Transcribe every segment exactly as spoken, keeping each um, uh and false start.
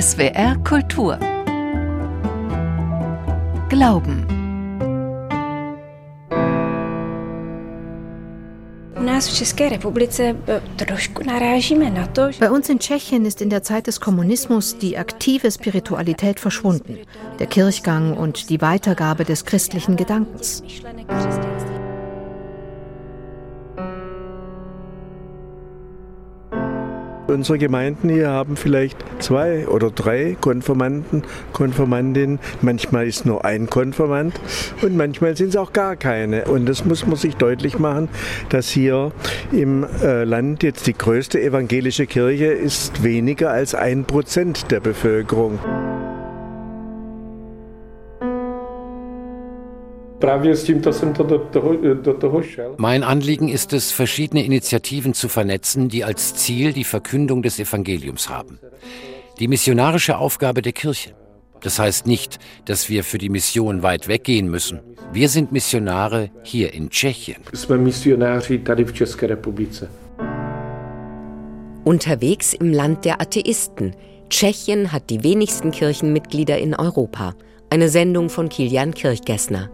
S W R Kultur. Glauben. Bei uns in Tschechien ist in der Zeit des Kommunismus die aktive Spiritualität verschwunden, der Kirchgang und die Weitergabe des christlichen Gedankens. Unsere Gemeinden hier haben vielleicht zwei oder drei Konfirmanden, Konfirmandinnen. Manchmal ist nur ein Konfirmand und manchmal sind es auch gar keine. Und das muss man sich deutlich machen, dass hier im Land jetzt die größte evangelische Kirche ist weniger als ein Prozent der Bevölkerung. Mein Anliegen ist es, verschiedene Initiativen zu vernetzen, die als Ziel die Verkündung des Evangeliums haben. Die missionarische Aufgabe der Kirche. Das heißt nicht, dass wir für die Mission weit weggehen müssen. Wir sind Missionare hier in Tschechien. Unterwegs im Land der Atheisten. Tschechien hat die wenigsten Kirchenmitglieder in Europa. Eine Sendung von Kilian Kirchgessner.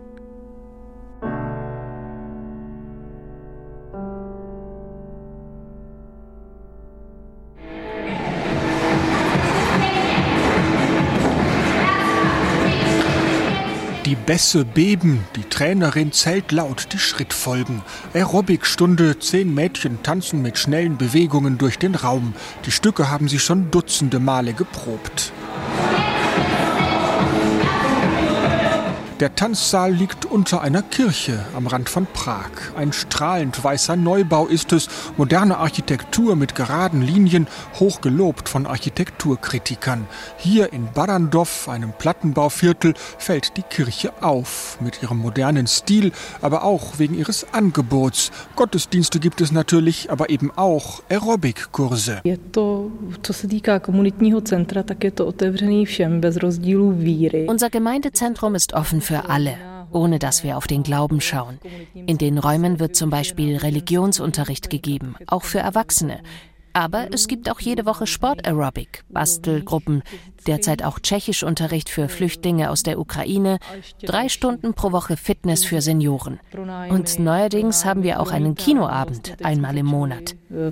Die Bässe beben, die Trainerin zählt laut die Schrittfolgen. Aerobikstunde, zehn Mädchen tanzen mit schnellen Bewegungen durch den Raum. Die Stücke haben sie schon dutzende Male geprobt. Der Tanzsaal liegt unter einer Kirche am Rand von Prag. Ein strahlend weißer Neubau ist es, moderne Architektur mit geraden Linien, hoch gelobt von Architekturkritikern. Hier in Barrandov, einem Plattenbauviertel, fällt die Kirche auf, mit ihrem modernen Stil, aber auch wegen ihres Angebots. Gottesdienste gibt es natürlich, aber eben auch Aerobikkurse. Unser Gemeindezentrum ist offen für alle, ohne dass wir auf den Glauben schauen. In den Räumen wird zum Beispiel Religionsunterricht gegeben, auch für Erwachsene. Aber es gibt auch jede Woche Sport-Aerobic, Bastelgruppen, derzeit auch Tschechischunterricht für Flüchtlinge aus der Ukraine, drei Stunden pro Woche Fitness für Senioren. Und neuerdings haben wir auch einen Kinoabend, einmal im Monat.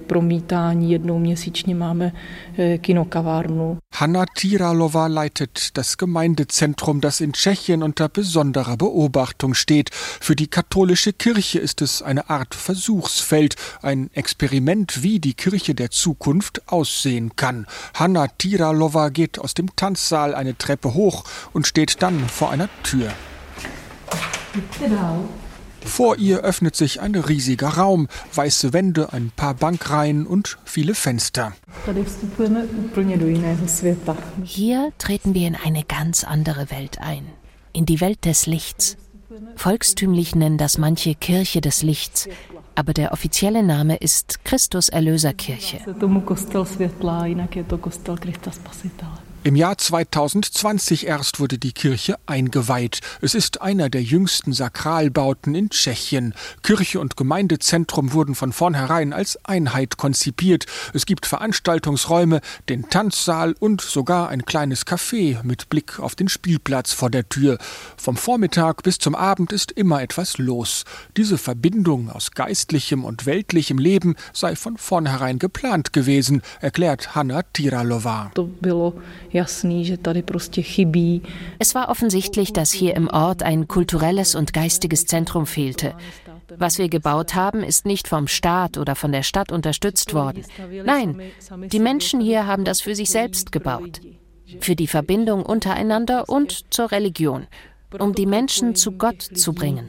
Hanna Tiralova leitet das Gemeindezentrum, das in Tschechien unter besonderer Beobachtung steht. Für die katholische Kirche ist es eine Art Versuchsfeld, ein Experiment, wie die Kirche der Zukunft aussehen kann. Hanna Tiralova geht aus dem Tanzsaal eine Treppe hoch und steht dann vor einer Tür. Vor ihr öffnet sich ein riesiger Raum, weiße Wände, ein paar Bankreihen und viele Fenster. Hier treten wir in eine ganz andere Welt ein, in die Welt des Lichts. Volkstümlich nennen das manche Kirche des Lichts, aber der offizielle Name ist Christus-Erlöser-Kirche. Im Jahr zweitausendzwanzig erst wurde die Kirche eingeweiht. Es ist einer der jüngsten Sakralbauten in Tschechien. Kirche und Gemeindezentrum wurden von vornherein als Einheit konzipiert. Es gibt Veranstaltungsräume, den Tanzsaal und sogar ein kleines Café mit Blick auf den Spielplatz vor der Tür. Vom Vormittag bis zum Abend ist immer etwas los. Diese Verbindung aus geistlichem und weltlichem Leben sei von vornherein geplant gewesen, erklärt Hanna Tiralova. Es war offensichtlich, dass hier im Ort ein kulturelles und geistiges Zentrum fehlte. Was wir gebaut haben, ist nicht vom Staat oder von der Stadt unterstützt worden. Nein, die Menschen hier haben das für sich selbst gebaut. Für die Verbindung untereinander und zur Religion, um die Menschen zu Gott zu bringen.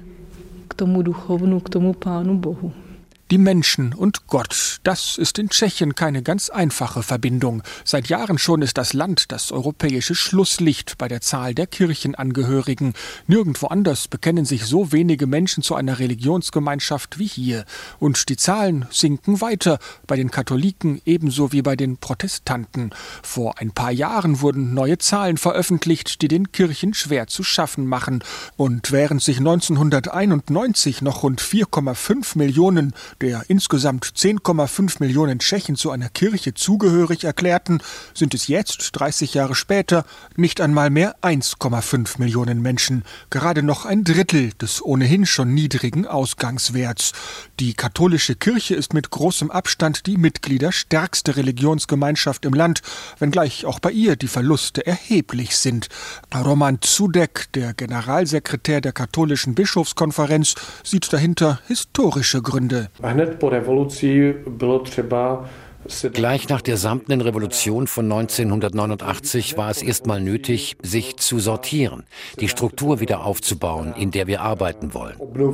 Die Menschen und Gott, das ist in Tschechien keine ganz einfache Verbindung. Seit Jahren schon ist das Land das europäische Schlusslicht bei der Zahl der Kirchenangehörigen. Nirgendwo anders bekennen sich so wenige Menschen zu einer Religionsgemeinschaft wie hier. Und die Zahlen sinken weiter, bei den Katholiken ebenso wie bei den Protestanten. Vor ein paar Jahren wurden neue Zahlen veröffentlicht, die den Kirchen schwer zu schaffen machen. Und während sich neunzehnhunderteinundneunzig noch rund vier Komma fünf Millionen der insgesamt zehn Komma fünf Millionen Tschechen zu einer Kirche zugehörig erklärten, sind es jetzt, dreißig Jahre später, nicht einmal mehr eins Komma fünf Millionen Menschen, gerade noch ein Drittel des ohnehin schon niedrigen Ausgangswerts. Die katholische Kirche ist mit großem Abstand die mitgliederstärkste Religionsgemeinschaft im Land, wenngleich auch bei ihr die Verluste erheblich sind. Roman Zudek, der Generalsekretär der katholischen Bischofskonferenz, sieht dahinter historische Gründe. Gleich nach der Samtenen Revolution von neunzehnhundertneunundachtzig war es erstmal nötig, sich zu sortieren, die Struktur wieder aufzubauen, in der wir arbeiten wollen.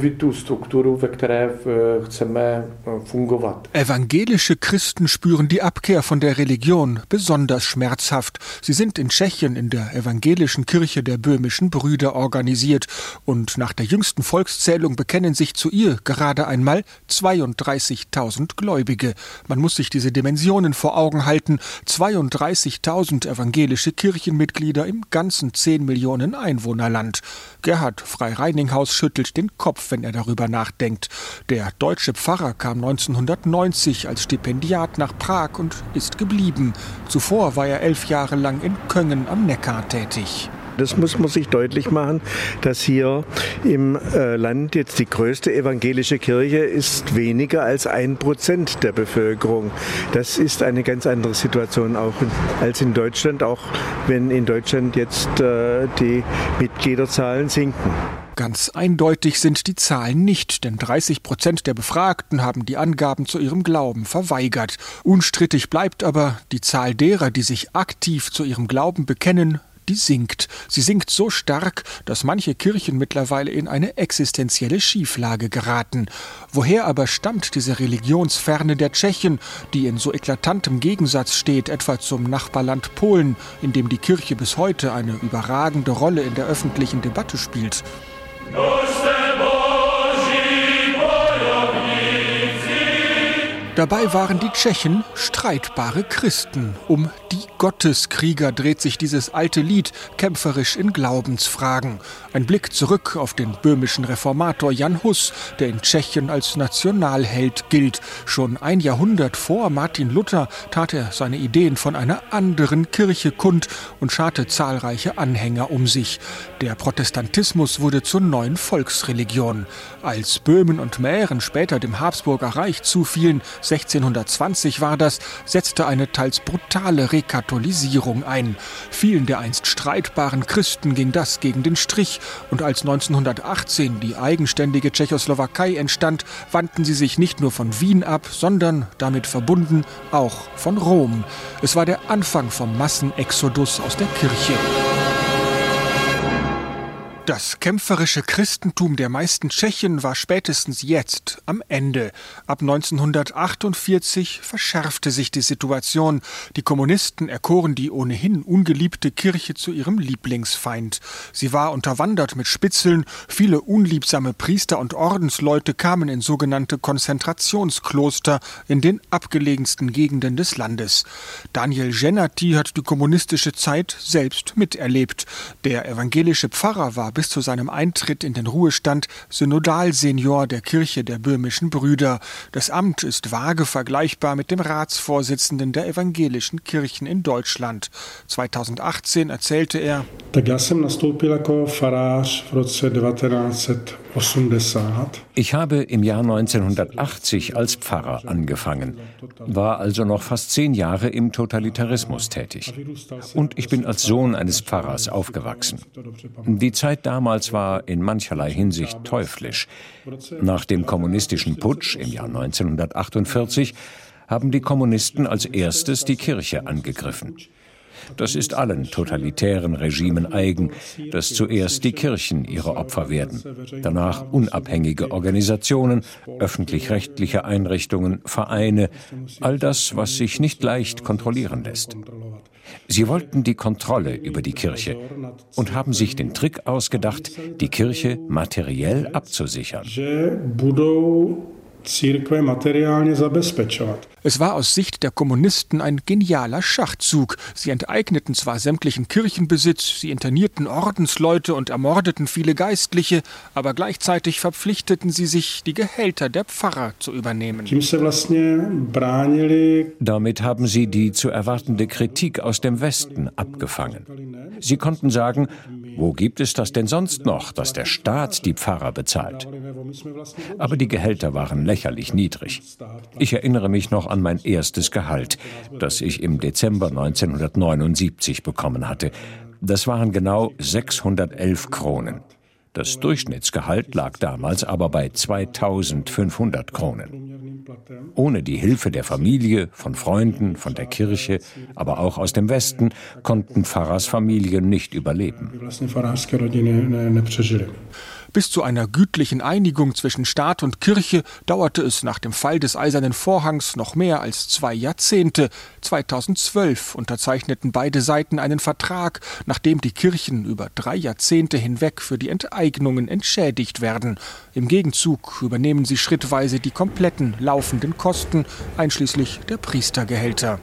Evangelische Christen spüren die Abkehr von der Religion besonders schmerzhaft. Sie sind in Tschechien in der evangelischen Kirche der böhmischen Brüder organisiert. Und nach der jüngsten Volkszählung bekennen sich zu ihr gerade einmal zweiunddreißigtausend Gläubige. Man muss sich diese Dimensionen vor Augen halten. zweiunddreißigtausend evangelische Kirchenmitglieder im ganzen zehn Millionen Einwohnerland. Gerhard Frei-Reininghaus schüttelt den Kopf, wenn er darüber nachdenkt. Der deutsche Pfarrer kam neunzehnhundertneunzig als Stipendiat nach Prag und ist geblieben. Zuvor war er elf Jahre lang in Köngen am Neckar tätig. Das muss man sich deutlich machen, dass hier im äh, Land jetzt die größte evangelische Kirche ist weniger als ein Prozent der Bevölkerung. Das ist eine ganz andere Situation auch in, als in Deutschland, auch wenn in Deutschland jetzt äh, die Mitgliederzahlen sinken. Ganz eindeutig sind die Zahlen nicht, denn dreißig Prozent der Befragten haben die Angaben zu ihrem Glauben verweigert. Unstrittig bleibt aber, die Zahl derer, die sich aktiv zu ihrem Glauben bekennen, die sinkt. Sie sinkt so stark, dass manche Kirchen mittlerweile in eine existenzielle Schieflage geraten. Woher aber stammt diese Religionsferne der Tschechen, die in so eklatantem Gegensatz steht, etwa zum Nachbarland Polen, in dem die Kirche bis heute eine überragende Rolle in der öffentlichen Debatte spielt? Dabei waren die Tschechen streitbare Christen. Um die Gotteskrieger dreht sich dieses alte Lied kämpferisch in Glaubensfragen. Ein Blick zurück auf den böhmischen Reformator Jan Hus, der in Tschechien als Nationalheld gilt. Schon ein Jahrhundert vor Martin Luther tat er seine Ideen von einer anderen Kirche kund und scharte zahlreiche Anhänger um sich. Der Protestantismus wurde zur neuen Volksreligion. Als Böhmen und Mähren später dem Habsburger Reich zufielen, sechzehnhundertzwanzig war das, setzte eine teils brutale Rekatholisierung ein. Vielen der einst streitbaren Christen ging das gegen den Strich und als neunzehnhundertachtzehn die eigenständige Tschechoslowakei entstand, wandten sie sich nicht nur von Wien ab, sondern, damit verbunden, auch von Rom. Es war der Anfang vom Massenexodus aus der Kirche. Das kämpferische Christentum der meisten Tschechen war spätestens jetzt am Ende. Ab neunzehnhundertachtundvierzig verschärfte sich die Situation. Die Kommunisten erkoren die ohnehin ungeliebte Kirche zu ihrem Lieblingsfeind. Sie war unterwandert mit Spitzeln. Viele unliebsame Priester und Ordensleute kamen in sogenannte Konzentrationskloster in den abgelegensten Gegenden des Landes. Daniel Genati hat die kommunistische Zeit selbst miterlebt. Der evangelische Pfarrer war bis zu seinem Eintritt in den Ruhestand Synodalsenior der Kirche der böhmischen Brüder. Das Amt ist vage vergleichbar mit dem Ratsvorsitzenden der evangelischen Kirchen in Deutschland. zweitausendachtzehn erzählte er: Ich habe im Jahr neunzehnhundertachtzig als Pfarrer angefangen, war also noch fast zehn Jahre im Totalitarismus tätig. Und ich bin als Sohn eines Pfarrers aufgewachsen. Die Zeit damals war in mancherlei Hinsicht teuflisch. Nach dem kommunistischen Putsch im Jahr neunzehnhundertachtundvierzig haben die Kommunisten als erstes die Kirche angegriffen. Das ist allen totalitären Regimen eigen, dass zuerst die Kirchen ihre Opfer werden, danach unabhängige Organisationen, öffentlich-rechtliche Einrichtungen, Vereine, all das, was sich nicht leicht kontrollieren lässt. Sie wollten die Kontrolle über die Kirche und haben sich den Trick ausgedacht, die Kirche materiell abzusichern. Es war aus Sicht der Kommunisten ein genialer Schachzug. Sie enteigneten zwar sämtlichen Kirchenbesitz, sie internierten Ordensleute und ermordeten viele Geistliche, aber gleichzeitig verpflichteten sie sich, die Gehälter der Pfarrer zu übernehmen. Damit haben sie die zu erwartende Kritik aus dem Westen abgefangen. Sie konnten sagen, wo gibt es das denn sonst noch, dass der Staat die Pfarrer bezahlt? Aber die Gehälter waren lächerlich niedrig. Ich erinnere mich noch an mein erstes Gehalt, das ich im Dezember neunzehnhundertneunundsiebzig bekommen hatte. Das waren genau sechshundertelf Kronen. Das Durchschnittsgehalt lag damals aber bei zweitausendfünfhundert Kronen. Ohne die Hilfe der Familie, von Freunden, von der Kirche, aber auch aus dem Westen, konnten Pfarrersfamilien nicht überleben. Bis zu einer gütlichen Einigung zwischen Staat und Kirche dauerte es nach dem Fall des Eisernen Vorhangs noch mehr als zwei Jahrzehnte. zweitausendzwölf unterzeichneten beide Seiten einen Vertrag, nachdem die Kirchen über drei Jahrzehnte hinweg für die Enteignungen entschädigt werden. Im Gegenzug übernehmen sie schrittweise die kompletten laufenden Kosten, einschließlich der Priestergehälter.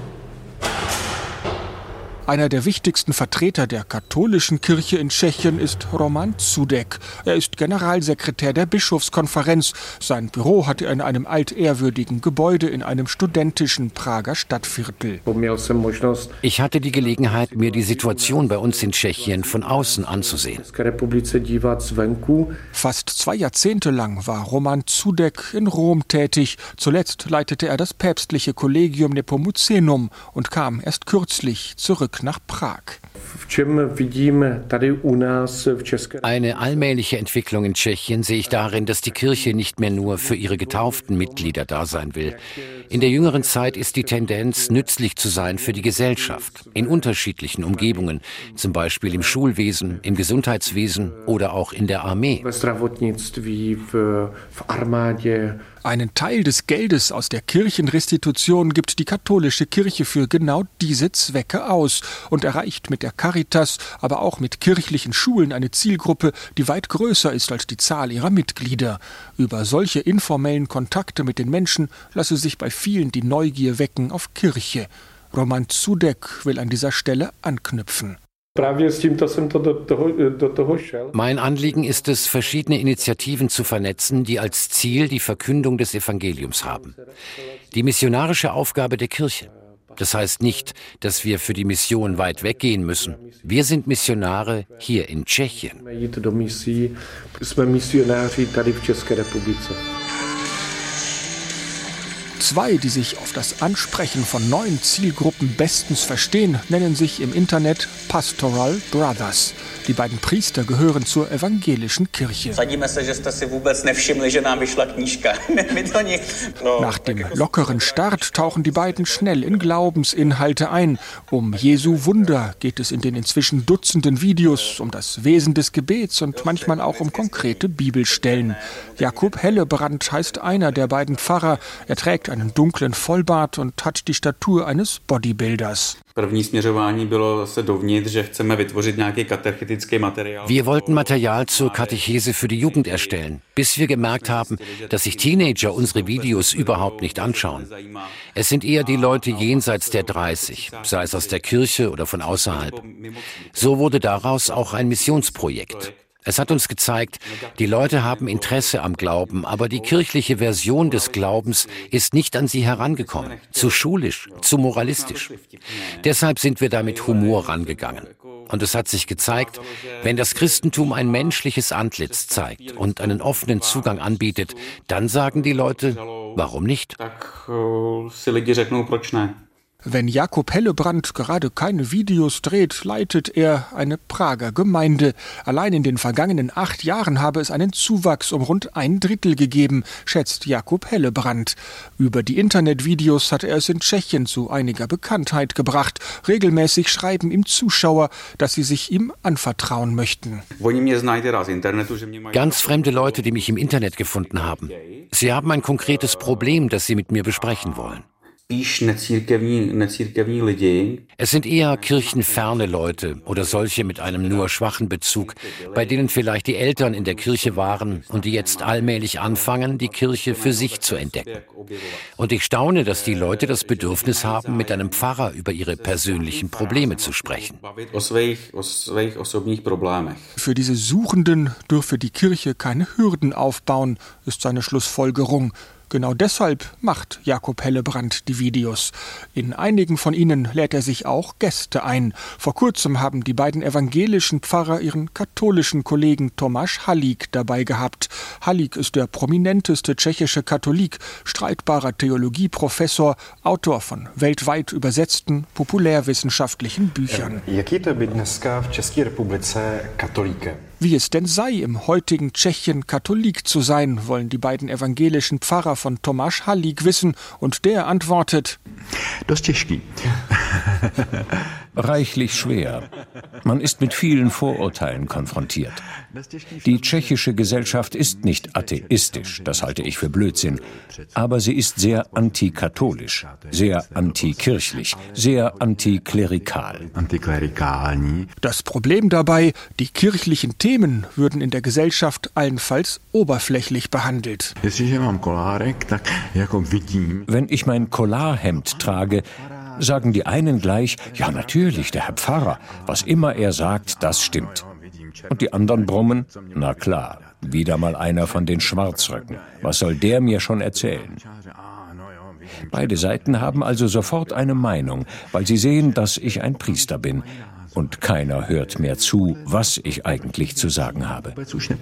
Einer der wichtigsten Vertreter der katholischen Kirche in Tschechien ist Roman Zudek. Er ist Generalsekretär der Bischofskonferenz. Sein Büro hat er in einem altehrwürdigen Gebäude in einem studentischen Prager Stadtviertel. Ich hatte die Gelegenheit, mir die Situation bei uns in Tschechien von außen anzusehen. Fast zwei Jahrzehnte lang war Roman Zudek in Rom tätig. Zuletzt leitete er das päpstliche Collegium Nepomucenum und kam erst kürzlich zurück nach Prag. Eine allmähliche Entwicklung in Tschechien sehe ich darin, dass die Kirche nicht mehr nur für ihre getauften Mitglieder da sein will. In der jüngeren Zeit ist die Tendenz, nützlich zu sein für die Gesellschaft, in unterschiedlichen Umgebungen, zum Beispiel im Schulwesen, im Gesundheitswesen oder auch in der Armee. Einen Teil des Geldes aus der Kirchenrestitution gibt die katholische Kirche für genau diese Zwecke aus und erreicht mit der Caritas, aber auch mit kirchlichen Schulen eine Zielgruppe, die weit größer ist als die Zahl ihrer Mitglieder. Über solche informellen Kontakte mit den Menschen lasse sich bei vielen die Neugier wecken auf Kirche. Roman Zudek will an dieser Stelle anknüpfen. Mein Anliegen ist es, verschiedene Initiativen zu vernetzen, die als Ziel die Verkündung des Evangeliums haben. Die missionarische Aufgabe der Kirche. Das heißt nicht, dass wir für die Mission weit weggehen müssen. Wir sind Missionare hier in Tschechien. Zwei, die sich auf das Ansprechen von neuen Zielgruppen bestens verstehen, nennen sich im Internet Pastoral Brothers. Die beiden Priester gehören zur evangelischen Kirche. Nach dem lockeren Start tauchen die beiden schnell in Glaubensinhalte ein. Um Jesu Wunder geht es in den inzwischen Dutzenden Videos, um das Wesen des Gebets und manchmal auch um konkrete Bibelstellen. Jakub Hellebrand heißt einer der beiden Pfarrer. Er trägt einen dunklen Vollbart und hat die Statur eines Bodybuilders. Wir wollten Material zur Katechese für die Jugend erstellen, bis wir gemerkt haben, dass sich Teenager unsere Videos überhaupt nicht anschauen. Es sind eher die Leute jenseits der dreißig, sei es aus der Kirche oder von außerhalb. So wurde daraus auch ein Missionsprojekt. Es hat uns gezeigt, die Leute haben Interesse am Glauben, aber die kirchliche Version des Glaubens ist nicht an sie herangekommen. Zu schulisch, zu moralistisch. Deshalb sind wir da mit Humor rangegangen. Und es hat sich gezeigt, wenn das Christentum ein menschliches Antlitz zeigt und einen offenen Zugang anbietet, dann sagen die Leute, warum nicht? Wenn Jakub Hellebrand gerade keine Videos dreht, leitet er eine Prager Gemeinde. Allein in den vergangenen acht Jahren habe es einen Zuwachs um rund ein Drittel gegeben, schätzt Jakub Hellebrand. Über die Internetvideos hat er es in Tschechien zu einiger Bekanntheit gebracht. Regelmäßig schreiben ihm Zuschauer, dass sie sich ihm anvertrauen möchten. Ganz fremde Leute, die mich im Internet gefunden haben. Sie haben ein konkretes Problem, das sie mit mir besprechen wollen. Es sind eher kirchenferne Leute oder solche mit einem nur schwachen Bezug, bei denen vielleicht die Eltern in der Kirche waren und die jetzt allmählich anfangen, die Kirche für sich zu entdecken. Und ich staune, dass die Leute das Bedürfnis haben, mit einem Pfarrer über ihre persönlichen Probleme zu sprechen. Für diese Suchenden dürfe die Kirche keine Hürden aufbauen, ist seine Schlussfolgerung. Genau deshalb macht Jakob Hellebrand die Videos. In einigen von ihnen lädt er sich auch Gäste ein. Vor kurzem haben die beiden evangelischen Pfarrer ihren katholischen Kollegen Tomáš Halík dabei gehabt. Halík ist der prominenteste tschechische Katholik, streitbarer Theologieprofessor, Autor von weltweit übersetzten populärwissenschaftlichen Büchern. Wie es denn sei, im heutigen Tschechien Katholik zu sein, wollen die beiden evangelischen Pfarrer von Tomáš Halík wissen, und der antwortet: Reichlich schwer. Man ist mit vielen Vorurteilen konfrontiert. Die tschechische Gesellschaft ist nicht atheistisch, das halte ich für Blödsinn, aber sie ist sehr antikatholisch, sehr antikirchlich, sehr antiklerikal. Das Problem dabei, die kirchlichen Themen würden in der Gesellschaft allenfalls oberflächlich behandelt. Wenn ich mein Collarhemd trage, sagen die einen gleich, ja natürlich, der Herr Pfarrer, was immer er sagt, das stimmt. Und die anderen brummen, na klar, wieder mal einer von den Schwarzröcken. Was soll der mir schon erzählen? Beide Seiten haben also sofort eine Meinung, weil sie sehen, dass ich ein Priester bin. Und keiner hört mehr zu, was ich eigentlich zu sagen habe.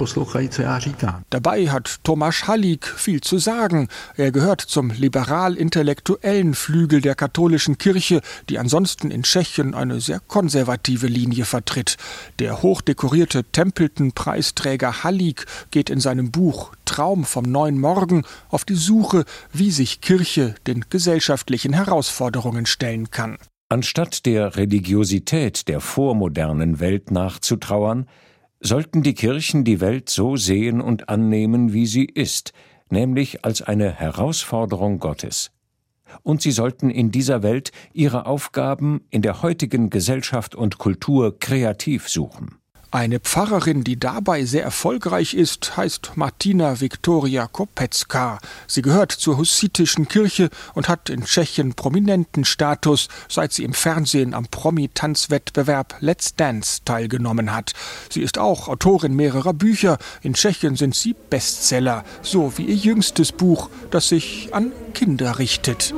Dabei hat Tomáš Halík viel zu sagen. Er gehört zum liberal-intellektuellen Flügel der katholischen Kirche, die ansonsten in Tschechien eine sehr konservative Linie vertritt. Der hochdekorierte Templeton-Preisträger Halík geht in seinem Buch Traum vom neuen Morgen auf die Suche, wie sich Kirche den gesellschaftlichen Herausforderungen stellen kann. Anstatt der Religiosität der vormodernen Welt nachzutrauern, sollten die Kirchen die Welt so sehen und annehmen, wie sie ist, nämlich als eine Herausforderung Gottes. Und sie sollten in dieser Welt ihre Aufgaben in der heutigen Gesellschaft und Kultur kreativ suchen. Eine Pfarrerin, die dabei sehr erfolgreich ist, heißt Martina Viktoria Kopecká. Sie gehört zur hussitischen Kirche und hat in Tschechien prominenten Status, seit sie im Fernsehen am Promi-Tanzwettbewerb Let's Dance teilgenommen hat. Sie ist auch Autorin mehrerer Bücher. In Tschechien sind sie Bestseller, so wie ihr jüngstes Buch, das sich an Kinder richtet.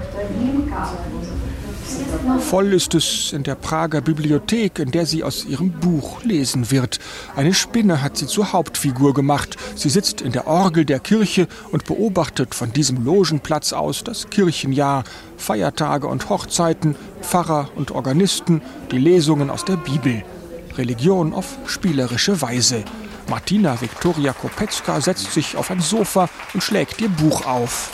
Voll ist es in der Prager Bibliothek, in der sie aus ihrem Buch lesen wird. Eine Spinne hat sie zur Hauptfigur gemacht. Sie sitzt in der Orgel der Kirche und beobachtet von diesem Logenplatz aus das Kirchenjahr, Feiertage und Hochzeiten, Pfarrer und Organisten, die Lesungen aus der Bibel. Religion auf spielerische Weise. Martina Viktoria Kopecká setzt sich auf ein Sofa und schlägt ihr Buch auf.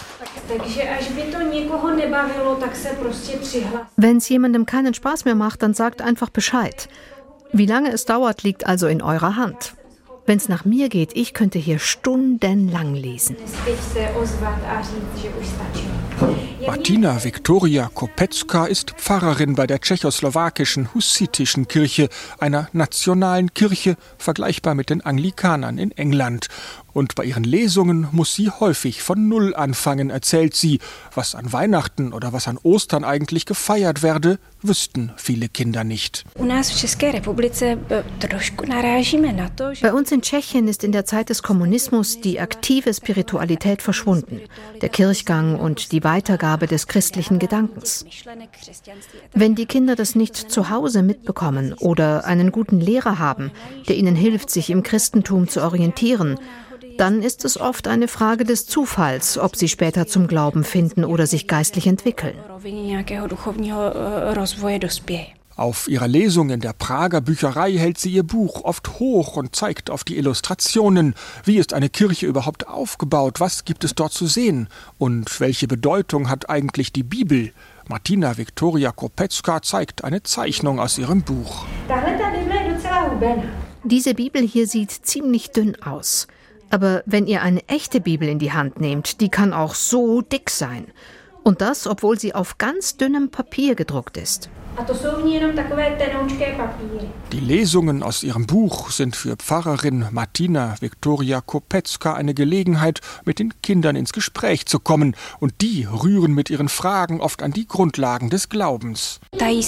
Wenn es jemandem keinen Spaß mehr macht, dann sagt einfach Bescheid. Wie lange es dauert, liegt also in eurer Hand. Wenn es nach mir geht, ich könnte hier stundenlang lesen. Martina Viktoria Kopecká ist Pfarrerin bei der tschechoslowakischen hussitischen Kirche, einer nationalen Kirche, vergleichbar mit den Anglikanern in England. Und bei ihren Lesungen muss sie häufig von Null anfangen, erzählt sie. Was an Weihnachten oder was an Ostern eigentlich gefeiert werde, wüssten viele Kinder nicht. Bei uns in Tschechien ist in der Zeit des Kommunismus die aktive Spiritualität verschwunden, der Kirchgang und die Weitergabe des christlichen Gedankens. Wenn die Kinder das nicht zu Hause mitbekommen oder einen guten Lehrer haben, der ihnen hilft, sich im Christentum zu orientieren, dann ist es oft eine Frage des Zufalls, ob sie später zum Glauben finden oder sich geistlich entwickeln. Auf ihrer Lesung in der Prager Bücherei hält sie ihr Buch oft hoch und zeigt auf die Illustrationen. Wie ist eine Kirche überhaupt aufgebaut? Was gibt es dort zu sehen? Und welche Bedeutung hat eigentlich die Bibel? Martina Viktoria Kopecká zeigt eine Zeichnung aus ihrem Buch. Diese Bibel hier sieht ziemlich dünn aus. Aber wenn ihr eine echte Bibel in die Hand nehmt, die kann auch so dick sein. Und das, obwohl sie auf ganz dünnem Papier gedruckt ist. Die Lesungen aus ihrem Buch sind für Pfarrerin Martina Viktoria Kopetzka eine Gelegenheit, mit den Kindern ins Gespräch zu kommen. Und die rühren mit ihren Fragen oft an die Grundlagen des Glaubens.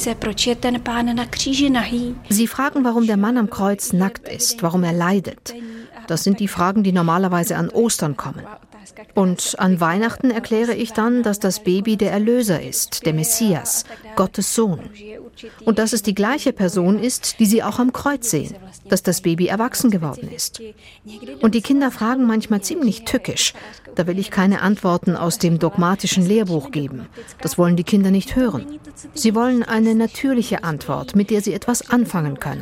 Sie fragen, warum der Mann am Kreuz nackt ist, warum er leidet. Das sind die Fragen, die normalerweise an Ostern kommen. Und an Weihnachten erkläre ich dann, dass das Baby der Erlöser ist, der Messias, Gottes Sohn. Und dass es die gleiche Person ist, die sie auch am Kreuz sehen, dass das Baby erwachsen geworden ist. Und die Kinder fragen manchmal ziemlich tückisch. Da will ich keine Antworten aus dem dogmatischen Lehrbuch geben. Das wollen die Kinder nicht hören. Sie wollen eine natürliche Antwort, mit der sie etwas anfangen können.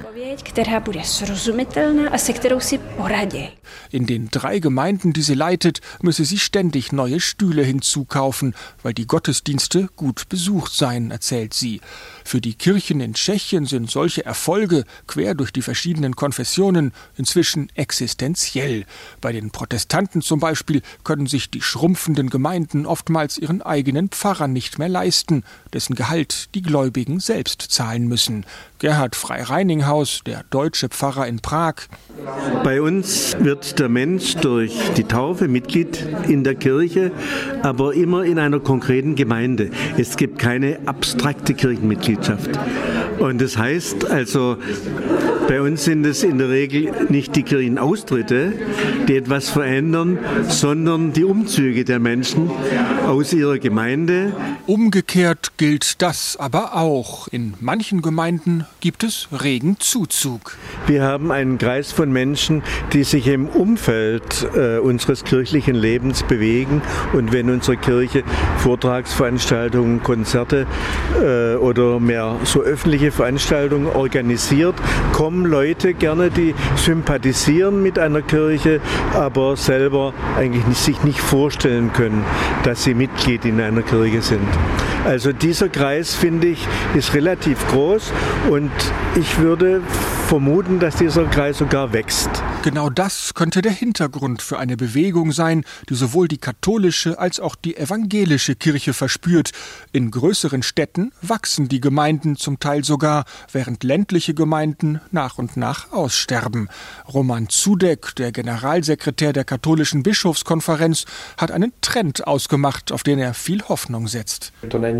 In den drei Gemeinden, die sie leitet, müsse sie ständig neue Stühle hinzukaufen, weil die Gottesdienste gut besucht seien, erzählt sie. Für die Kirchen in Tschechien sind solche Erfolge quer durch die verschiedenen Konfessionen inzwischen existenziell. Bei den Protestanten zum Beispiel können sich die schrumpfenden Gemeinden oftmals ihren eigenen Pfarrer nicht mehr leisten, dessen Gehalt die Gläubigen selbst zahlen müssen. Gerhard Frey-Reininghaus, der deutsche Pfarrer in Prag. Bei uns wird der Mensch durch die Taufe Mitglied in der Kirche, aber immer in einer konkreten Gemeinde. Es gibt keine abstrakte Kirchenmitgliedschaft. Und das heißt also, bei uns sind es in der Regel nicht die Kirchenaustritte, die etwas verändern, sondern die Umzüge der Menschen aus ihrer Gemeinde. Umgekehrt gilt das aber auch. In manchen Gemeinden gibt es regen Zuzug. Wir haben einen Kreis von Menschen, die sich im Umfeld äh, unseres kirchlichen Lebens bewegen. Und wenn unsere Kirche Vortragsveranstaltungen, Konzerte äh, oder mehr so öffentliche Veranstaltungen organisiert, kommen Leute gerne, die sympathisieren mit einer Kirche, aber selber eigentlich nicht, sich nicht vorstellen können, dass sie Mitglied in einer Kirche sind. Also dieser Kreis, finde ich, ist relativ groß und ich würde vermuten, dass dieser Kreis sogar wächst. Genau das könnte der Hintergrund für eine Bewegung sein, die sowohl die katholische als auch die evangelische Kirche verspürt. In größeren Städten wachsen die Gemeinden zum Teil sogar, während ländliche Gemeinden nach und nach aussterben. Roman Zudek, der Generalsekretär der katholischen Bischofskonferenz, hat einen Trend ausgemacht, auf den er viel Hoffnung setzt.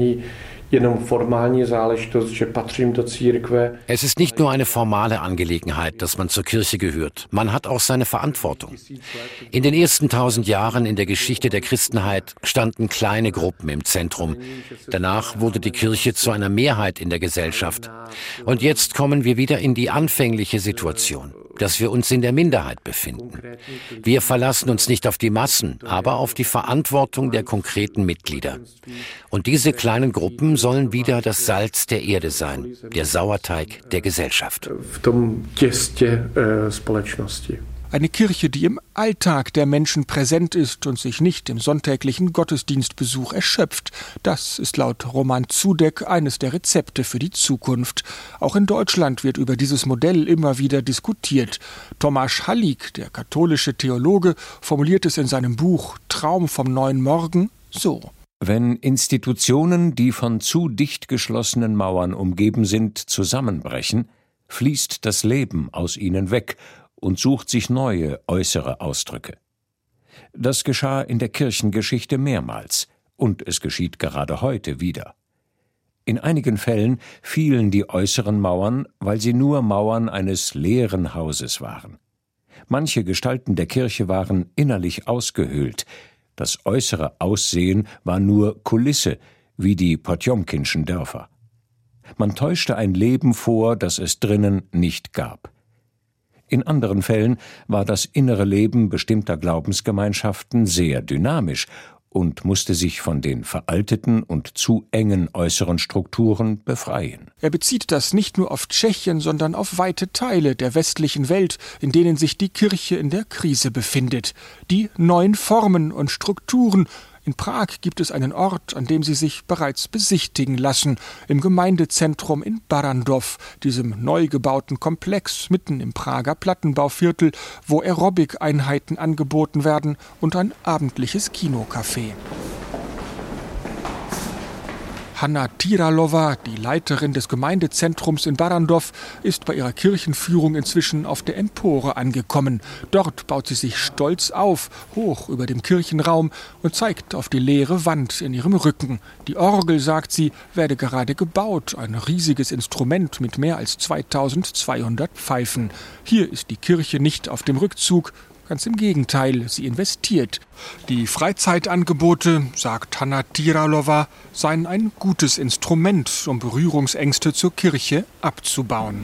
Es ist nicht nur eine formale Angelegenheit, dass man zur Kirche gehört. Man hat auch seine Verantwortung. In den ersten tausend Jahren in der Geschichte der Christenheit standen kleine Gruppen im Zentrum. Danach wurde die Kirche zu einer Mehrheit in der Gesellschaft. Und jetzt kommen wir wieder in die anfängliche Situation, dass wir uns in der Minderheit befinden. Wir verlassen uns nicht auf die Massen, aber auf die Verantwortung der konkreten Mitglieder. Und diese kleinen Gruppen sollen wieder das Salz der Erde sein, der Sauerteig der Gesellschaft. Eine Kirche, die im Alltag der Menschen präsent ist und sich nicht im sonntäglichen Gottesdienstbesuch erschöpft. Das ist laut Roman Zudek eines der Rezepte für die Zukunft. Auch in Deutschland wird über dieses Modell immer wieder diskutiert. Tomasz Halík, der katholische Theologe, formuliert es in seinem Buch Traum vom neuen Morgen so. Wenn Institutionen, die von zu dicht geschlossenen Mauern umgeben sind, zusammenbrechen, fließt das Leben aus ihnen weg und sucht sich neue äußere Ausdrücke. Das geschah in der Kirchengeschichte mehrmals, und es geschieht gerade heute wieder. In einigen Fällen fielen die äußeren Mauern, weil sie nur Mauern eines leeren Hauses waren. Manche Gestalten der Kirche waren innerlich ausgehöhlt. Das äußere Aussehen war nur Kulisse, wie die Potjomkinschen Dörfer. Man täuschte ein Leben vor, das es drinnen nicht gab. In anderen Fällen war das innere Leben bestimmter Glaubensgemeinschaften sehr dynamisch und musste sich von den veralteten und zu engen äußeren Strukturen befreien. Er bezieht das nicht nur auf Tschechien, sondern auf weite Teile der westlichen Welt, in denen sich die Kirche in der Krise befindet. Die neuen Formen und Strukturen. In Prag gibt es einen Ort, an dem sie sich bereits besichtigen lassen, im Gemeindezentrum in Barrandov, diesem neu gebauten Komplex mitten im Prager Plattenbauviertel, wo Aerobic-Einheiten angeboten werden und ein abendliches Kinocafé. Hanna Tiralova, die Leiterin des Gemeindezentrums in Barrandov, ist bei ihrer Kirchenführung inzwischen auf der Empore angekommen. Dort baut sie sich stolz auf, hoch über dem Kirchenraum, und zeigt auf die leere Wand in ihrem Rücken. Die Orgel, sagt sie, werde gerade gebaut, ein riesiges Instrument mit mehr als zweitausendzweihundert Pfeifen. Hier ist die Kirche nicht auf dem Rückzug. Ganz im Gegenteil, sie investiert. Die Freizeitangebote, sagt Hanna Tiralova, seien ein gutes Instrument, um Berührungsängste zur Kirche abzubauen.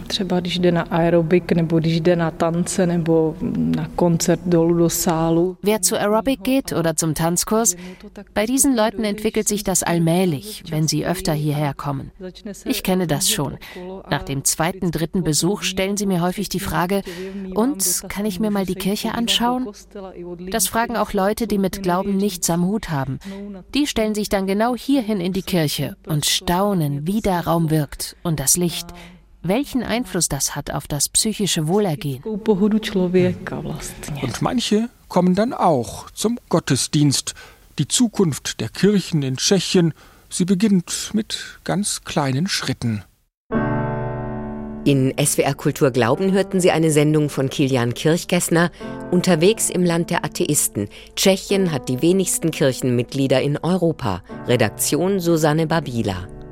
Wer zu Aerobic geht oder zum Tanzkurs, bei diesen Leuten entwickelt sich das allmählich, wenn sie öfter hierher kommen. Ich kenne das schon. Nach dem zweiten, dritten Besuch stellen sie mir häufig die Frage, und kann ich mir mal die Kirche anschauen? Das fragen auch Leute, die mit Glauben nichts am Hut haben. Die stellen sich dann genau hierhin in die Kirche und staunen, wie der Raum wirkt und das Licht, welchen Einfluss das hat auf das psychische Wohlergehen. Und manche kommen dann auch zum Gottesdienst. Die Zukunft der Kirchen in Tschechien, sie beginnt mit ganz kleinen Schritten. In S W R Kultur Glauben hörten Sie eine Sendung von Kilian Kirchgessner, Unterwegs im Land der Atheisten. Tschechien hat die wenigsten Kirchenmitglieder in Europa. Redaktion Susanne Babila.